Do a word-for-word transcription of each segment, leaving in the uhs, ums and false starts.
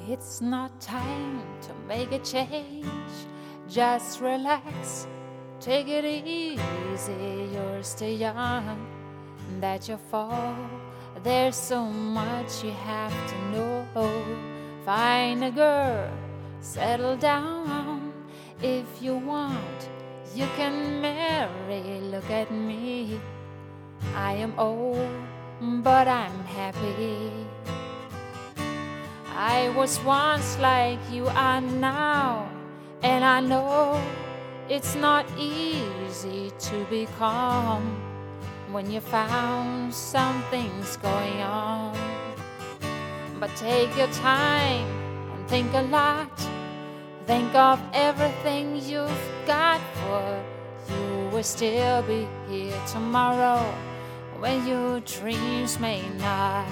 It's not time to make a change. Just relax, take it easy. You're still young, that you fall. There's so much you have to know. Find a girl, settle down. If you want, you can marry. Look at me, I am old, but I'm happy. I was once like you are now, and I know it's not easy to be calm when you found something's going on. But take your time and think a lot. Think of everything you've got, for you will still be here tomorrow when your dreams may not.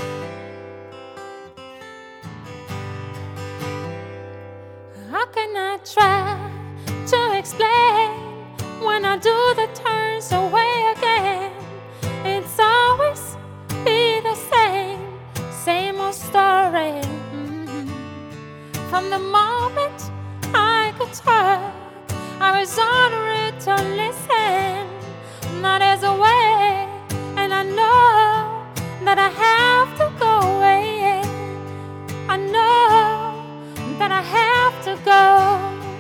How can I try to explain when I do the turns away again? It's always be the same, same old story. Mm-hmm. From the moment I could talk, I was honored to listen. Now there's a way, and I know that I have to go away. I know that I have to go.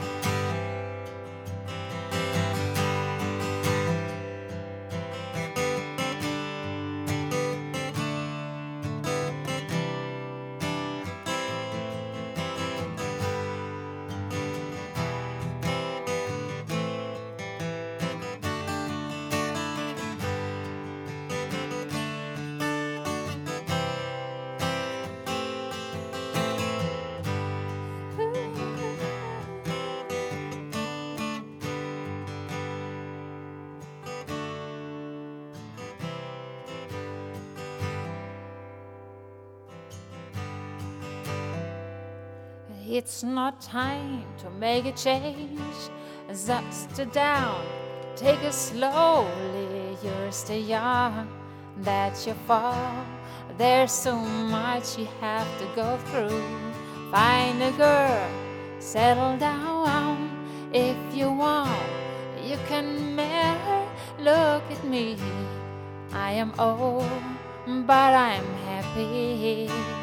It's not time to make a change. Just sit down, take it slowly. You're still young, that you fall. There's so much you have to go through. Find a girl, settle down. If you want, you can marry. Look at me, I am old, but I'm happy.